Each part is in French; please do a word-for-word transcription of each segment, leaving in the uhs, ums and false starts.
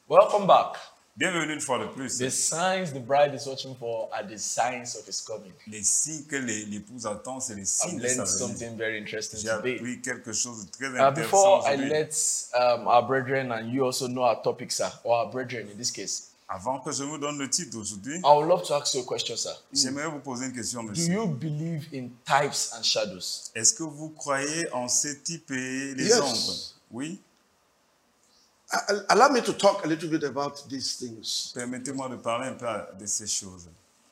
Welcome back. Bienvenue une fois de plus. The signs the bride is watching for are the signs of his coming. Les signes que les- l'épouse attend, c'est les I've signes de sa learned venue. something very interesting J'ai today. appris quelque chose de très Uh, intéressant before I aujourd'hui. let um, our brethren, and you also know our topics, sir, or our brethren in this case, Avant que je vous donne le titre d'aujourd'hui, I would love to ask you a question, sir. j'aimerais vous poser une question, Do monsieur. you believe in types and shadows? Est-ce que vous croyez en ces types et les Yes. ombres? Oui. Uh, Allow me to talk a little bit about these things. Permettez-moi de parler un peu de ces choses.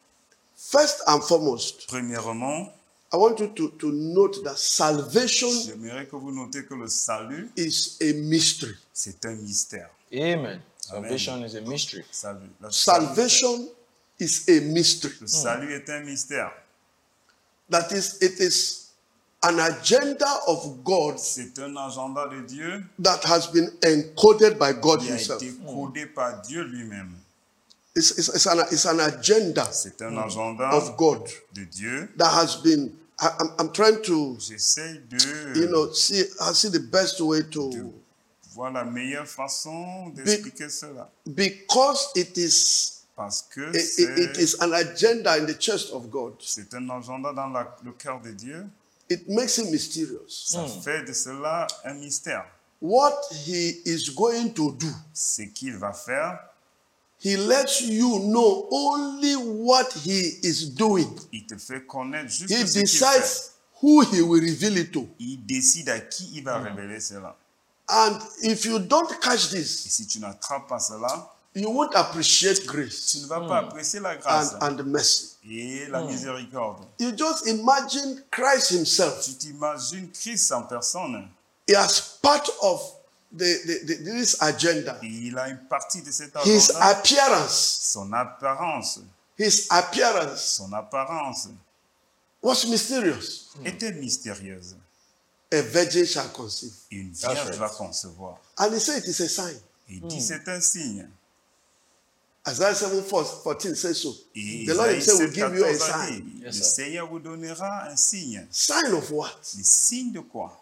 First and foremost, Premièrement, I want you to, to note that salvation j'aimerais que vous notez que le salut, is a mystery. c'est un mystère. Amen. Salvation is a mystery. Salut. Le Salvation is a mystery. Le salut est un mystère. That is, it is an agenda of God C'est un agenda de Dieu that has been encoded by God qui a Himself. été codé par Dieu lui-même. It's, it's, it's, an, it's an agenda C'est un agenda of God de Dieu. that has been. I, I'm, I'm trying to, J'essaie de you know, see, I see the best way to, voir la meilleure façon d'expliquer cela. because it is. Parce que It, it- it c'est is an agenda in the chest of God. c'est un agenda dans la- le cœur de Dieu. It makes it mysterious. Ça fait de cela un mystère. What He is going to do, Ce qu'il va faire, He lets you know only what He is doing. il te fait connaître juste He ce qu'il fait. decides who He will reveal it to. Il décide à qui il va révéler cela. And if you don't catch Et this, si tu n'attrapes pas cela, you won't appreciate tu grace ne vas pas apprécier la and, grâce and mercy. et la miséricorde. You just imagine Christ Himself Tu t'imagines Christ en personne. as part of the, the, the, this agenda. Et il a une partie de cet His agenda. appearance, Son apparence, His appearance son apparence was mysterious. était mystérieuse. A virgin shall conceive. Une That's vierge right. va concevoir. And He said it is a sign. Il dit c'est un signe. Isaiah seven fourteen says so. Et The Lord Isaïe Himself will sept, give you a quatorze a sign. dit, Yes, le sir. Seigneur vous donnera un signe. Sign of what? Le signe de quoi?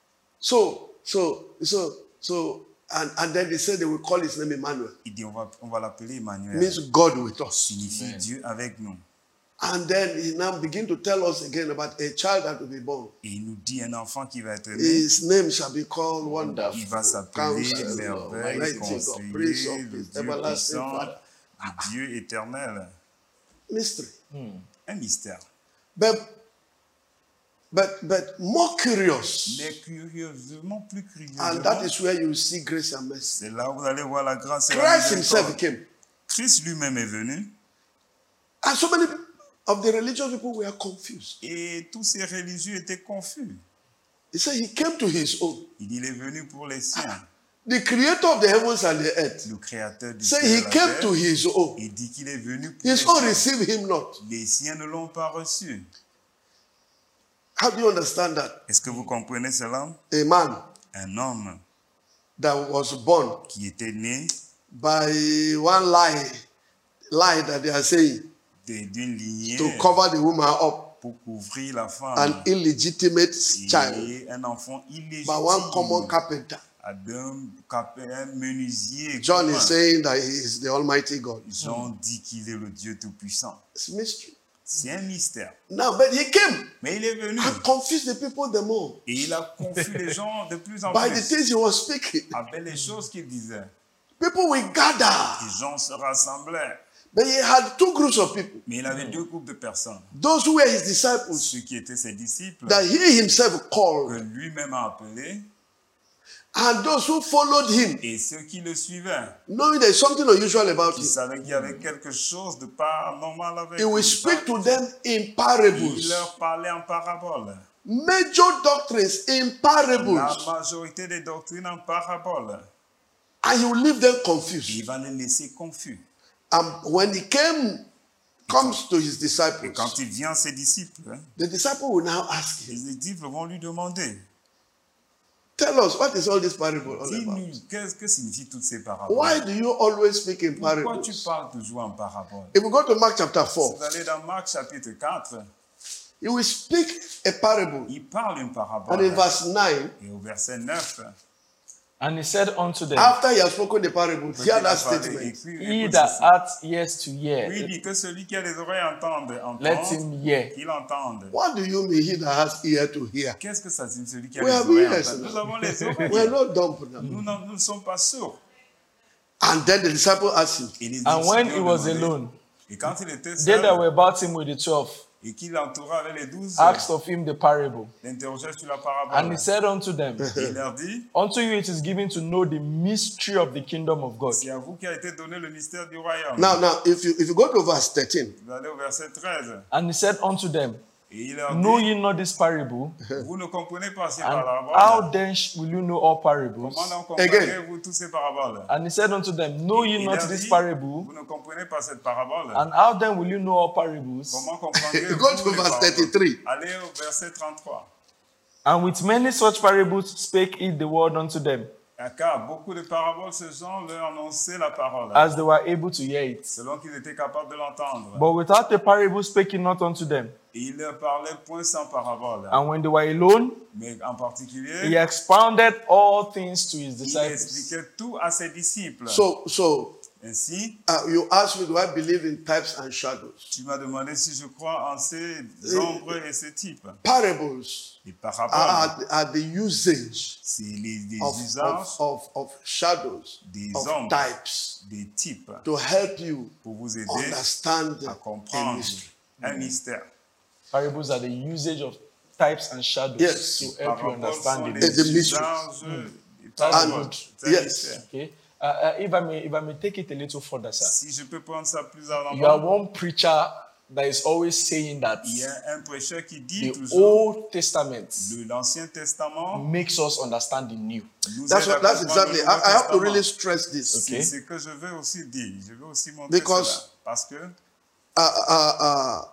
So, so, so, so, and, and then they said they will call His name Emmanuel. Il dit on va, on va l'appeler Emmanuel. Means God with us. Signifie Amen. Dieu avec nous. And then He now begin to tell us again about a child that will be born. Et il nous dit un enfant qui va être né. His name shall be called Il Wonderful, va s'appeler Counselor, merveille, Mighty God, Prince conseiller, of le Peace, Dieu Everlasting puissant, Father. le Dieu éternel. Mystery. Un mystère. But, but, but more curious, Mais curieusement, plus and that curieusement, is where you see grace and mercy. c'est là où vous allez voir la grâce et la Christ Himself miséricorde. came. Christ lui-même est venu And so many of the religious people were confused. et tous ces religieux étaient confus. He said He came to His own. Il dit, il est venu pour les siens. The creator of the heavens and the earth Le créateur du said ciel et He la came terre. to His own. Il dit qu'il est venu pour les His own siens. received Him not. Les siens ne l'ont pas reçu. How do you understand that? Est-ce que vous comprenez cela? A man Un homme that was born qui était né by one lie, lie that they are saying de- d'une lignée to cover the woman up, pour couvrir la femme. an illegitimate child Et un enfant by one common illégitime carpenter. à d'un cap- un menuisier. John commun. is saying that He is the Almighty God. Jean dit qu'il est le Dieu Tout-Puissant. It's mystery. C'est un mystère. Now, but He came Mais il est venu and confused the people the more et il a confus les gens de plus en by the plus things He was speaking. avec les choses qu'il disait. People will gather. Les gens se rassemblaient. But He had two groups of people. Mais il avait deux groupes de personnes. Those who were His disciples Ceux qui étaient ses disciples, that He Himself que called, lui-même a appelés, and those who followed Him, et ceux qui le suivaient. knowing there's something unusual about Qui Him. savaient qu'il y avait quelque chose de pas normal avec He will lui. speak to them in Il parables. leur parlait en parabole. Major doctrines in La parables. majorité des doctrines en parabole. And He will leave them Il confused. va les laisser confus. And when He came, comes to His Et disciples, quand il vient à ses disciples, hein, the disciples will now ask Him, les disciples vont lui demander, tell us, what is all this parable all about? dis-nous, qu'est-ce que signifient toutes ces paraboles? Why do you always speak in Pourquoi tu parables? parles toujours en parabole? If we go to Mark chapter Si four, vous allez dans Marc chapitre quatre, He will speak a parable. il parle une And parabole. in verse nine, Et au verset neuf, And he said unto them, After he has spoken the parable, Quand hear il a that parlé, statement. écrit, he écoute that ceci. hath ears to Oui, hear, il dit que celui qui a les oreilles entende, let entende, him hear. qu'il entende. What do you mean he that has ear to hear? Qu'est-ce que ça signifie, celui qui a We les have oreilles ears. entende? Nous avons les We're oreilles. not dumb now. Nous, n'en- nous ne sommes pas sourds. And then the disciple asked him, Et les And when disciples he ont was demandé- alone, Et quand il était they that were seul, about him with the twelve et qu'il l'entourait avec les douze, asked of him the parable. l'interrogeait sur la And parabole. he said unto them, Il leur dit, Unto you it is given to know the mystery of the kingdom of God. c'est à vous qui a été donné le mystère du royaume. now, now, if you if you go to verse thirteen, Vous allez au verset treize. And he said unto them, Et il leur Know dit, ye not this parable? vous ne comprenez pas ces And paraboles. how then sh- will you know all parables? Comment donc Again. comprenez-vous tous ces paraboles? And he said unto them, Know ye Il not leur this dit, parable? vous ne comprenez pas cette parabole. And how then will you know all parables? Comment comprendrez-vous Go to les verse paraboles? thirty-three. Allez au verset trente-trois. And with many such parables spake he the word unto them, Car beaucoup de paraboles, ce genre leur annonçait la parole, as they were able to hear it. selon qu'ils étaient capables de l'entendre. But without a parable spake he not unto them. Et il leur parlait point sans parabole. And when they were alone, Mais en particulier, he expounded all things to his il disciples. expliquait tout à ses disciples. so so Ainsi, uh, you asked me, do I believe in types and shadows? tu m'as demandé si je crois en ces ombres et ces types. Parables Les paraboles, are, are the usage c'est les, les of, usages of, of, of shadows, des of ombres, types, des types, to help you pour vous aider understand à a comprendre mystery. un mystère. Parables are the usage of types and shadows Yes. to help you Paraboles sont understand les it. the mystery. usages des That's paraboles. good. C'est un Yes. mystère. Okay. Uh, uh, if I may, if I may take it a little further, sir. Si je peux prendre ça plus You are avant, one preacher that is always saying that il y a un prêcheur qui dit the toujours Old Testament de l'Ancien Testament makes us understand the new. nous That's aide à what, that's comprendre exactly. le I, Nouveau I have to Testament. really stress this. Okay. C'est ce que je veux aussi dire. Je veux aussi montrer Because- cela. Parce que Uh, uh, uh,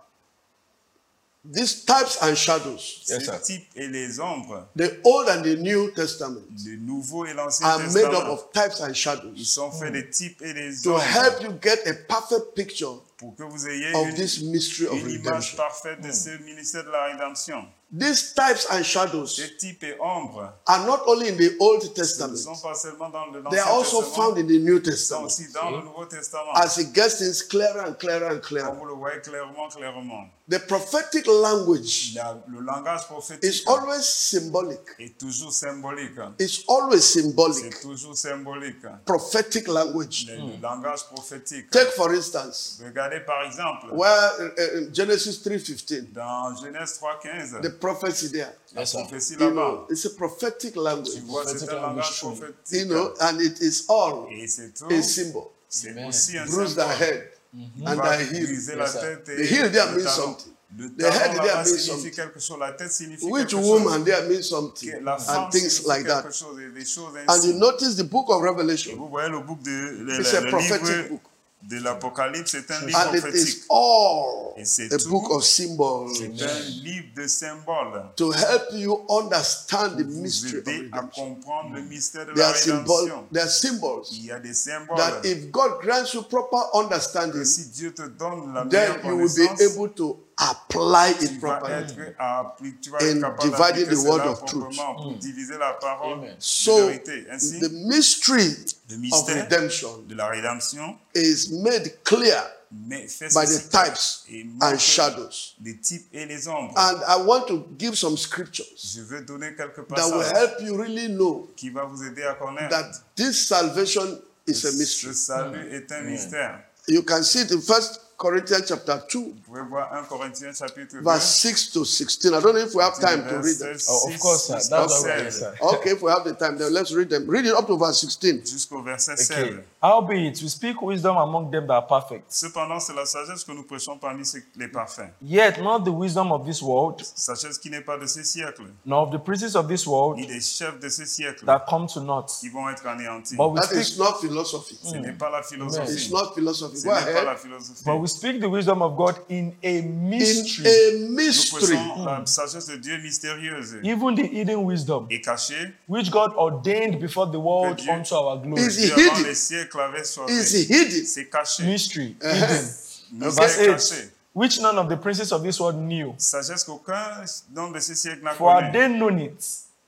these types and shadows, Yes, ces sir. types et les ombres, the Old and the New Testament, le Nouveau et l'Ancien are made up Testament, of types and ils shadows sont faits des types et des to ombres help you get a perfect picture pour que vous ayez of une, this mystery of une image redemption. parfaite de ce ministère de la rédemption. These types and shadows Ces types et ombres are not only in the Old ne Testament, sont pas seulement dans le they l'Ancien are also Testament, found in the New ils sont Testament. aussi dans le Nouveau Testament. As it gets things clearer and clearer and Comme clearer. vous le voyez clairement, clairement. The prophetic language La- le langage prophétique is always symbolic. est toujours symbolique. It's always symbolic. C'est toujours symbolique. Prophetic language. Le, le langage prophétique. Take for instance, Regardez par exemple where uh, in Genesis three fifteen, dans Genèse trois quinze, the prophecy there, la Yes, sir. prophétie you là-bas. know, it's a prophetic language, Tu vois, c'est Prophetic un langage language, prophétique. you know, and it is all Et c'est tout. a symbol. C'est Amen. aussi un Bruise thy symbole. head and Va thy heel. briser Yes, la sir. tête et The heel there le means talon. something. Le The head talon there là-bas means signifie something. quelque chose. La tête signifie Which quelque woman chose. there means something, La femme and things signifie like that. quelque chose et des choses And ainsi. you notice the book of Et Revelation, vous voyez le, book de, le, it's le- a le prophetic livre book, de l'Apocalypse, c'est un livre and it prophétique. is all Et c'est a tout. book of symbols C'est un livre de symboles. to help you understand the Vous mystery of aider à redemption. comprendre le mystère de There la are symbols, rédemption. there are symbols Il y a des symboles. that if God grants you proper understanding, Que si Dieu te donne la meilleure then you will be connaissance, able to apply tu it vas properly. être, appli- tu vas In être capable dividing d'appliquer the word cela of truth. proprement pour diviser la parole Amen. de So, vérité. Ainsi, the mystery le of mystère redemption de la rédemption is made clear mais fait by ceci the types et and montre shadows. les types et les ombres. And I want to give some scriptures Je veux donner quelques that will passages help you really know qui va vous aider à connaître that this salvation is a ce mystery. salut est un mystère. You can see it in First Corinthians chapter two, Vous pouvez voir un Corinthiens chapitre deux. verse six to sixteen. I don't know if we have time to read them. Oh, of course, sir. That's what we're sir. Okay, if we have the time, then let's read them. Read it up to verse sixteen. Jusqu'au verset Okay. seize. Howbeit, we speak wisdom among them that are perfect. Cependant, c'est la sagesse que nous prêchons parmi ceux- les parfaits. Yet not the wisdom of this world, Sagesse qui n'est pas de ce siècle, nor of the princes of this world ni des chefs de ce siècle that come to naught. qui vont être anéantis. But we That speak, is not philosophy. Ce n'est pas la It's philosophie. not philosophy. Ce Go n'est pas la ahead. philosophie. but we speak the wisdom of God in a In mystery, a Nous mystery, prêchons la sagesse de Dieu mystérieuse even the hidden wisdom, et cachée which God ordained before the world Que Dieu- unto our glory. Is Dieu it avant hidden? les siècles avait is sauvé. hidden. C'est caché. Mystery, Uh-huh. hidden. Nous Verse est eight, caché. which none of the princes of this world knew. Sagesse qu'aucun nom de ce siècle n'a For had connu. they known it,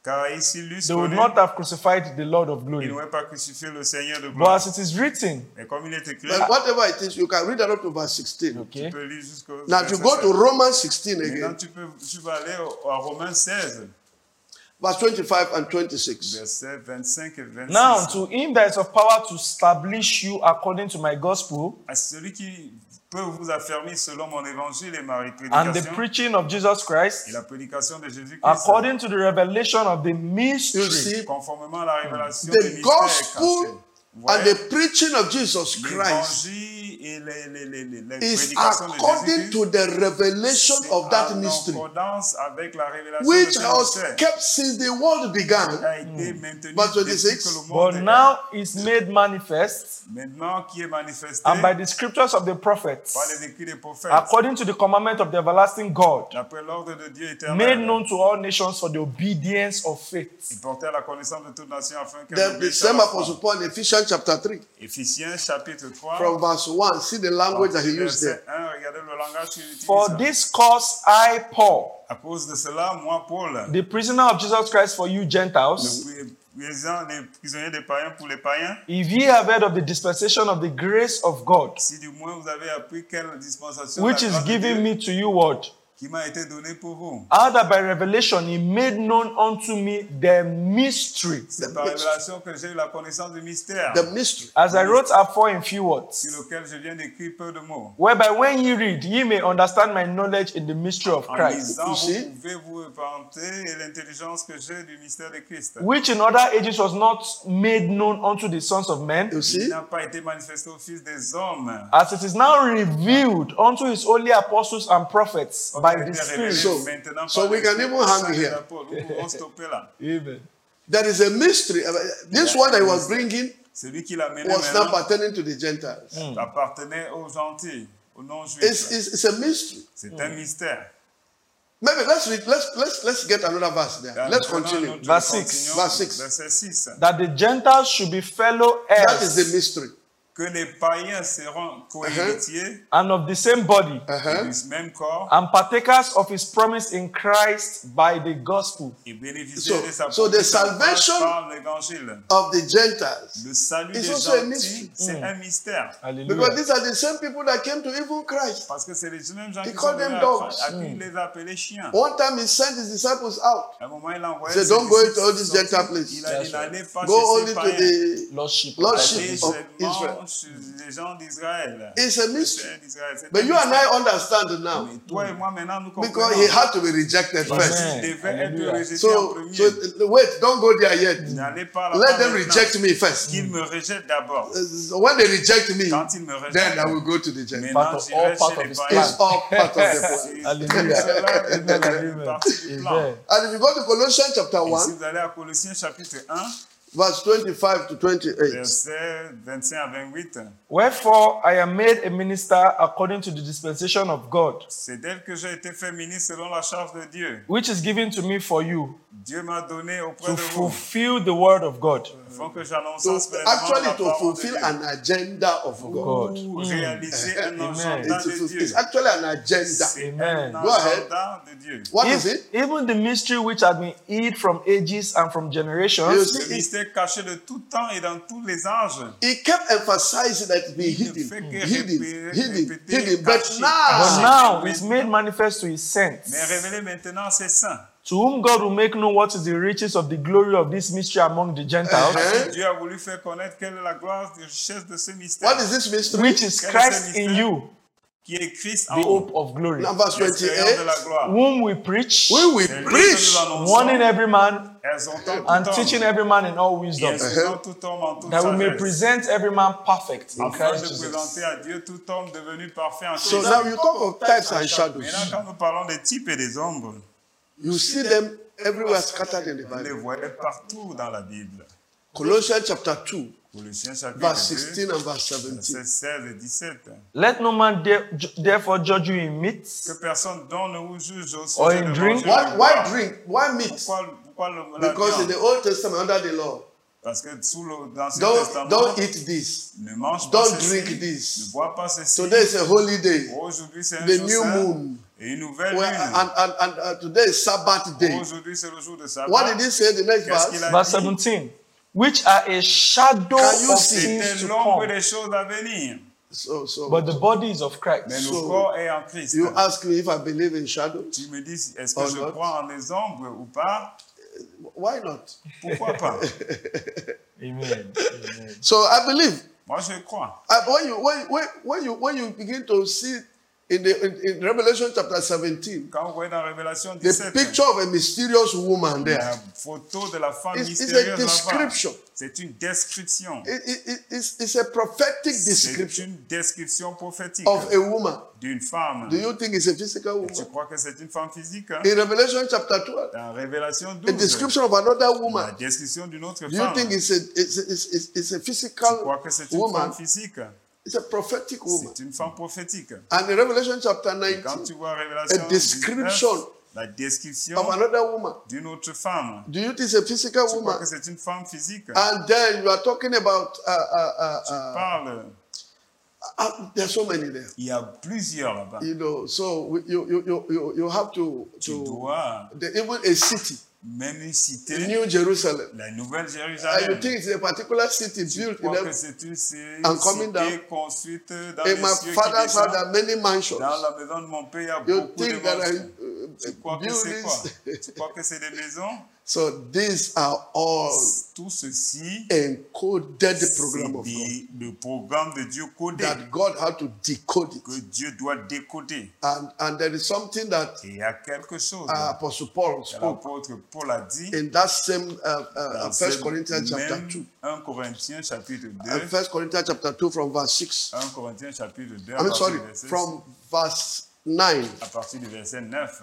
Car ici, lui, they would not have crucified the Lord of il glory. n'aurait pas crucifié le Seigneur de But gloire. as it is written, Mais comme il est écrit, But whatever it is, you can read that up to verse sixteen. okay, tu peux lire jusqu'au Now, if you verset go to seize. Romans sixteen Maintenant, again, tu, peux, tu vas aller au- à Romains seize, verse twenty-five and twenty-six. versets vingt-cinq et vingt-six. now to him that is of power to establish you according to my gospel À celui qui peut vous affermir selon mon évangile et ma and the prédication preaching of Jesus et Christ, la prédication de Jésus-Christ, according to the revelation of the You mystery see, conformément à la révélation the des mystères gospel cachés. Vous and voyez, the preaching of Jesus Christ l'évangile et les, les, les, les, les is prédications de according Jésus-Christ, to the revelation c'est of that en mystery, accordance avec la révélation which de ce was mystère kept since the world qui began. a été maintenu Verse depuis twenty-six. que le monde but est now is made manifest maintenant qui est manifesté and by the scriptures of the prophets, par les écrits des prophètes, according to the commandment of the everlasting God, d'après l'ordre de Dieu made éternel, known to all nations for the obedience of faith. il portait à la connaissance de toute nation afin que The, the same Apostle Paul in Ephesians chapter three, Éphésiens chapitre trois, from verse one, see the language that he used there. verset un, regardez le langage qu'il utilise. For this cause I, Paul, À cause de cela, moi, Paul, the prisoner of Jesus Christ for you Gentiles, le président des prisonniers des païens pour les païens, if ye have heard of the dispensation of the grace of God, si du moins vous avez appris quelle dispensation which la is grâce de given Dieu me to you, word, qui m'a été donnée pour vous. how that by revelation he made known unto me the mystery, C'est par révélation que j'ai eu la connaissance du mystère, The mystery. as I wrote afore in few words, sur lequel je viens d'écrire peu de mots. whereby when ye read, ye may understand my knowledge in the mystery of En Christ, lisant, You vous see? pouvez vous vanter et l'intelligence que j'ai du mystère de Christ. which in other ages was not made known unto the sons of men, You Il see? n'a pas été manifesté au Fils des hommes. as it is now revealed unto his holy apostles and prophets Comme by il a the été Spirit. révélé So- maintenant so par we can l'Esprit even hang Saint des here. apôtres. Nous pouvons stopper là. Amen. There is a mystery. This one that he was bringing Celui qui l'a mené was not maintenant pertaining to the Gentiles. appartenait aux gentils, aux It's, non-juifs. it's, it's a mystery. C'est un mystère. Maybe let's read, let's let's let's get another verse there. Let's Maintenant, continue. nous Verse continuons. six. Verse six. Verset six. That the Gentiles should be fellow That is the heirs mystery. Que les païens seront co-héritiers and of the same body, Uh-huh. du même corps and partakers of his promise in Christ by the gospel. et bénéficier So- de sa so the promesse en grâce salvation- par l'évangile. Of the Gentiles. Le salut It's des also a gentils, mystery. c'est un mystère. Hallelujah. Because these are the same people that came to even Christ. Parce que c'est les mêmes gens He qui called sont them venus dogs. à qui il les a appelés chiens. One time he sent his disciples out. À un moment, il a envoyé Say, ses don't go disciples into all these sortir. Gentile places. Il a dit, n'allez pas Go chez only ces to païens. the Lordship. Lordship Allez of seulement Israel. chez les gens d'Israël. It's a Les mystery. gens d'Israël, c'est But un you and mystère. I understand now. Mais toi et moi, maintenant, nous Because comprenons. he had to be rejected Parce first. Amen. qu'il devait être Hallelujah. rejeté en So, premier. so wait, don't go there yet. N'allez pas là-bas Let them maintenant. reject me first. Qu'ils me rejettent d'abord. Uh, When they reject me, Quand ils me rejettent, then I will go to the Gentiles. maintenant Part of- j'irai all part chez of les his païens. It's all part of the plan. C'est- Hallelujah. cela fait Amen and amen. partie du plan. Amen. And if you go to Colossians chapter Et si one, vous allez à Colossiens chapitre un, verse twenty-five to twenty-eight. versets vingt-cinq à vingt-huit, Wherefore I am made a minister according to the dispensation of God, c'est d'elle que j'ai été fait ministre selon la charge de Dieu. which is given to me for you, Dieu m'a donné auprès to de vous, fulfill the word of God. afin que j'annonce So pleinement actually, la to parole de fulfill Dieu. an agenda of God. God. Pour réaliser un Amen. agenda It's, de it's, Dieu. it's actually an agenda. C'est Amen. un Go ahead. agenda de Dieu. What If- is it? even the mystery which had been hid from ages and from You generations, Le see, he, mystère caché de tout temps et dans tous les âges. he kept emphasizing that it's been Il ne hidden, fait que hidden, répéter- hidden, répéter, hidden. But caché, but now, now Mais- is made manifest to his saints, Mais révélé maintenant, c'est saint. to whom God will make known what is the riches of the glory of this mystery among the Gentiles, Uh-huh. Dieu a voulu faire connaître quelle est la gloire des richesses de ce mystère. what is this mystery? which is Christ in you, Qui est Christ the en hope of glory, Now, verse l'espérance de la twenty-eight. gloire. whom we preach, We will C'est lui que preach. nous annonçons. warning every man Elles ont tout and homme. teaching every man in all Et wisdom, instruisant tout homme en toute that we may sagesse. present every man perfect in Afin Christ de Jesus. présenter à Dieu tout homme devenu parfait en So Christ. now you talk of types and shadows. Maintenant, quand nous parlons des types et des ombres, You see them everywhere scattered in the on les Bible. voit partout dans la Bible. Colossians chapter two, Colossiens chapitre verse deux, sixteen and verse seventeen. versets seize et dix-sept. Let no man there- therefore judge you in meat, Que personne dont ne vous juge au Or sujet in de drink. manger Why, du why bois. drink? Why meat? Pourquoi, pourquoi le, la Because in viande? the Old Testament, under the law, Parce que sous l'Ancien don't, Testament, don't eat this. ne mange pas don't ceci, drink this. ne bois pas ceci. Today is a holy day. Aujourd'hui, c'est un The jour new saint. moon. Et une nouvelle Well, lune. and and, and uh, today is Sabbath day. Aujourd'hui, c'est le jour de sabbat. What did he say the next Qu'est-ce qu'il verse? a Verse dit? seventeen. Which are a shadow Can you of see? things C'était to l'ombre come. des choses à venir. So so, But the body is of Mais Christ. le So, corps est en Christ. you ask me if I believe in shadows? Tu me dis, est-ce que Or je not? crois en les ombres ou pas? Why not? Pourquoi pas? Amen. Amen. So I believe. Moi, je crois. Uh, when you when, when, when you when you begin to see in the in, in Revelation chapter seventeen, Quand vous voyez dans Révélation the dix-sept, picture of a mysterious woman there. la photo de la femme It's, it's a mystérieuse là-bas, description. c'est une description. It, it, it- it's, it's a prophetic C'est description une description prophétique of a woman. d'une femme. Do you think it's a physical Tu woman? crois que c'est une femme physique? Hein? In Revelation chapter twelve, Dans Révélation a douze, description of another la woman. description d'une autre Do you femme. think it's a it's a, it's, it's, it's a Tu physical crois que c'est une woman? femme physique? It's a prophetic woman. C'est une femme prophétique. And in Revelation chapter Quand nineteen, tu vois Révélation a description dix-neuf, la description of another woman. d'une autre femme. Do you think it's a physical Tu crois woman? que c'est une femme physique? And then you are talking about uh, uh, uh, uh, Parle. uh, there's so many there. Il y a plusieurs là-bas. You know, so we- you you you you, you have to Tu to dois the, even a city, même une cité, New Jerusalem. la Nouvelle And you Jérusalem. think it's a particular city Tu built in crois que heaven. c'est une c- And coming cité down. construite dans In les my cieux qui father's house, descend. there are many mansions. Dans la maison de mon père, il y a You beaucoup de think that I, maisons. Tu uh, crois que c'est quoi? buildings? Tu crois que c'est des maisons? So these are all Tout ceci, encoded c'est program of God des- le programme de Dieu codé that God had to decode it. que Dieu doit décoder. And and there is something that Et il y a quelque chose uh, Apostle Paul que spoke l'apôtre Paul a dit in that same uh, uh, dans First ce Corinthians chapter même two. un Corinthiens chapitre Uh, deux. First Corinthians chapter two from verse six. un Corinthiens chapitre deux, à I mean, partir sorry, du verset- from verse nine. à partir du verset neuf.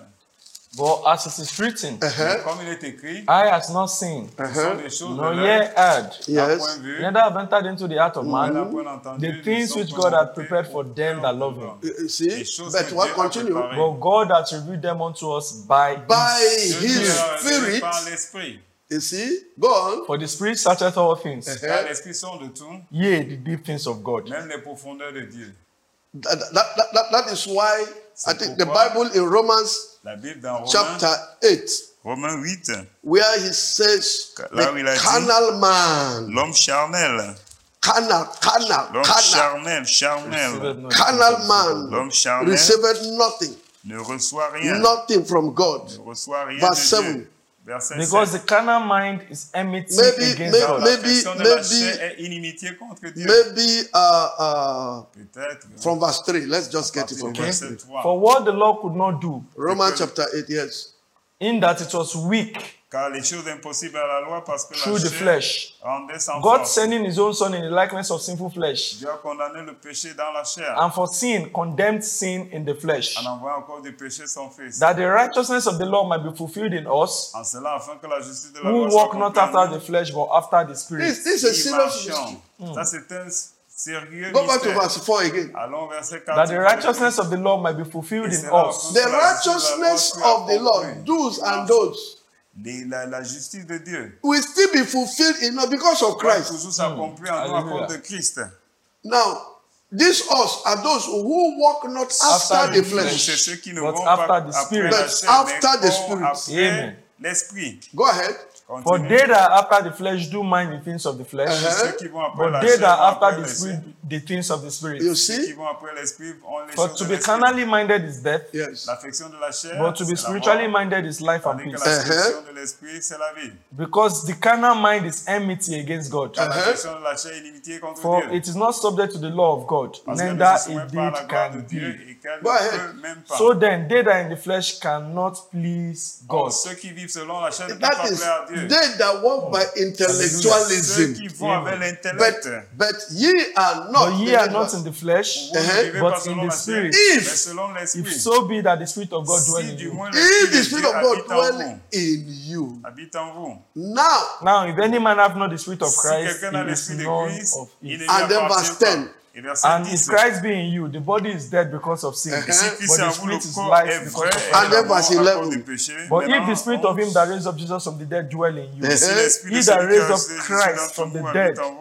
But as it is written, Uh-huh. Comme il est écrit, eye has not seen, ce sont Uh-huh. des choses nor de ear l'œil, heard, à Yes. point vu, neither have entered into the heart of on n'a man, point entendu, the ne things sont which point God had montées prepared for au them cœur that de love l'homme. You- you see, Les choses but que what Dieu a continue? préparées. But God has revealed them unto us by By His Dieu His nous a révélé Spirit, par l'Esprit. you see, go on. For the Spirit searcheth all things, Car l'Esprit sonde de tout, yea, the deep things of God. même les profondeurs de Dieu. That, that, that, that, that is why I think the pourquoi Bible in Romans La Bible dans Romains, chapter eight, Romains huit, where he says, Là où il a the dit, carnal man, l'homme charnel, carnal, carnal, l'homme carnal, charnel, charnel, Receiveth not carnal the man l'homme charnel received nothing, ne reçoit rien, nothing from God. ne reçoit rien Verse de seven. Dieu. Verset Because sept. the carnal mind is enmity Maybe- against maybe- God. La maybe- affection de la maybe- chair est inimitié contre Dieu. Maybe uh, uh, Peut-être. from verse three, let's just get it Partir from du verse verset three. trois. For what the law could not do, Romans chapter eight, yes. in that it was weak Car les choses impossibles à la loi, parce que through la the chair flesh, rendait sans God force. sending his own son in the likeness of sinful flesh, Dieu a condamné le péché dans la chair, and for sin condemned sin in the flesh, en envoyant encore du péché son Fils. that the righteousness of the law might be fulfilled in us, En cela, afin que la justice de la who loi soit walk not accomplie en after nous, the flesh but after the spirit. This, this is a qui serious marchons. mystery. Ça, c'est un sérieux Go back to mystère. verse four again. Allons au verset That the quatre. righteousness of the law might be fulfilled Et in c'est là us, The righteousness of the Lord, do's and don'ts, Les- la, la justice de Dieu will still be fulfilled in us because of va Christ. toujours s'accomplir en nous à Alléluia. cause de Christ. Now, these us are those who walk not after, After the the Donc, flesh. c'est ceux qui ne But vont after pas the après Spirit. la But chair, after mais the font Spirit. après Amen. l'esprit. Go ahead. for Continue. they that after the flesh do mind the things of the flesh, Uh-huh. Ceux qui vont après but la they chair that vont après after the l'esprit. spirit the things of the spirit. You Ceux qui see? vont après l'esprit ont les For choses to de be l'esprit. carnally minded is death, Yes. L'affection de la chair, but to be c'est la spiritually mort, minded is life and tandis que peace. l'affection de l'esprit, c'est la vie. Because the carnal mind is enmity against God. Car Uh-huh. l'affection de la chair est inimitié contre For Dieu. it is not subject to the law of God, Parce qu'elle neither ne se soumet pas à la indeed gloire de can Dieu be. et qu'elle Go ne ahead. peut même pas. So then, they that in the flesh cannot please Or, God. ceux qui vivent selon la chair ne peuvent That pas is plaire à Dieu. they that walk by Ceux intellectualism. qui vont avec But, l'intellect. but ye are not. But ye in are the not flesh. in the flesh, Vous ne Uh-huh. vivez but pas in selon the la chair, spirit. If- mais selon l'esprit. If so be that the Spirit of God dwell Si in du you. moins If l'esprit the de Spirit Dieu of God habite en dwell vous, in you. habite en vous. Now, Now, if any man have not the Spirit of Si Christ, quelqu'un a he is l'esprit de none Christ, of il ne it. lui And then appartient verse pas. ten. Et verset And if dix. Christ be in you, the body is dead because of sin, Et si Uh-huh. Christ but est en the vous, le Spirit is corps life est because vrai of et And God. then la mort verse à eleven. cause du péché. But if Maintenant, the Spirit of him that raised up Jesus from the dead dwell in you, Uh-huh. si l'esprit he de that celui qui a raised up ressuscité Jésus Christ d'entre from the vous dead habite en vous,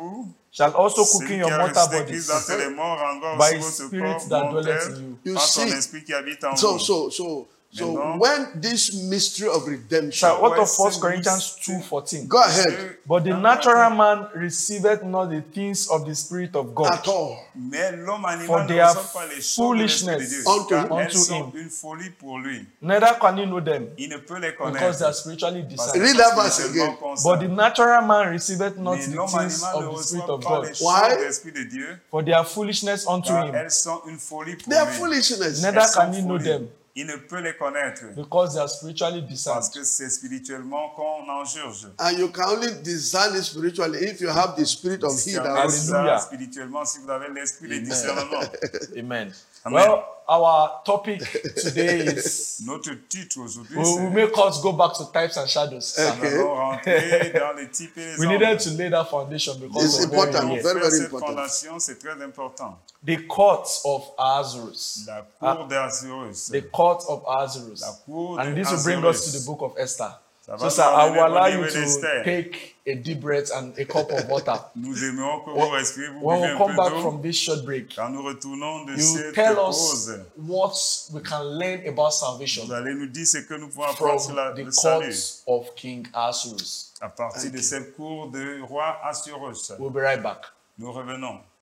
shall also Celui quicken qui your a mortal ressuscité Christ bodies dans les morts rendra by aussi his votre spirit corps that dwelleth mortel in you. You par son see, esprit qui habite en so vous. so so so Maintenant, when this mystery of redemption, So what Ouais, of First c'est Corinthians mystère. two fourteen? go ahead But the Dans natural la- man receiveth not the things of the Spirit of God, at all. Mais l'homme For animal they ne are reçoit pas les choses de l'Esprit de Dieu, foolishness unto car him. elles unto sont him. une folie pour lui. Neither can he know them, Il ne peut les because connaître. they are spiritually parce discerned. Read qu'elles that sont verse spirituellement again. concernées. But the natural man receiveth not Mais the l'homme things animal ne of the Spirit reçoit of pas God, les Why? choses de l'Esprit de Dieu, for they are foolishness unto car him. elles sont une folie pour They are lui. foolishness. Neither Elles sont can he know folies. them, Il ne peut les connaître, because they are spiritually discerned. parce que c'est spirituellement qu'on en juge. And you can only discern it spiritually if you have the spirit of he that Discernez was. ça Hallelujah. spirituellement si vous avez l'esprit de discernement. Amen. Amen. Well, our topic today is Notre titre aujourd'hui, we will c'est make us go back to types and shadows. nous Okay. allons rentrer dans les types et les We ombres. needed to lay that foundation because It's of where important, we are. very, Faire very cette important. fondation, c'est très important. The court of Ahasuerus. La cour d'Azurus. The court of Ahasuerus. La cour And de this will bring us to Ahasuerus. the book of Esther. Ça So, va sir, nous I amener will au allow livre you to d'Esther. take a deep breath and a cup of water. Nous aimerions que vous respirez, vous When buvez we un come peu back d'eau. from this short break, Quand nous retournons de you cette tell us pause, what we can learn about salvation vous allez nous dire ce que nous pouvons apprendre sur la- from the le court salut of King Ahasuerus. à partir de cette cour de roi Assuérus. We'll be right back. Nous revenons.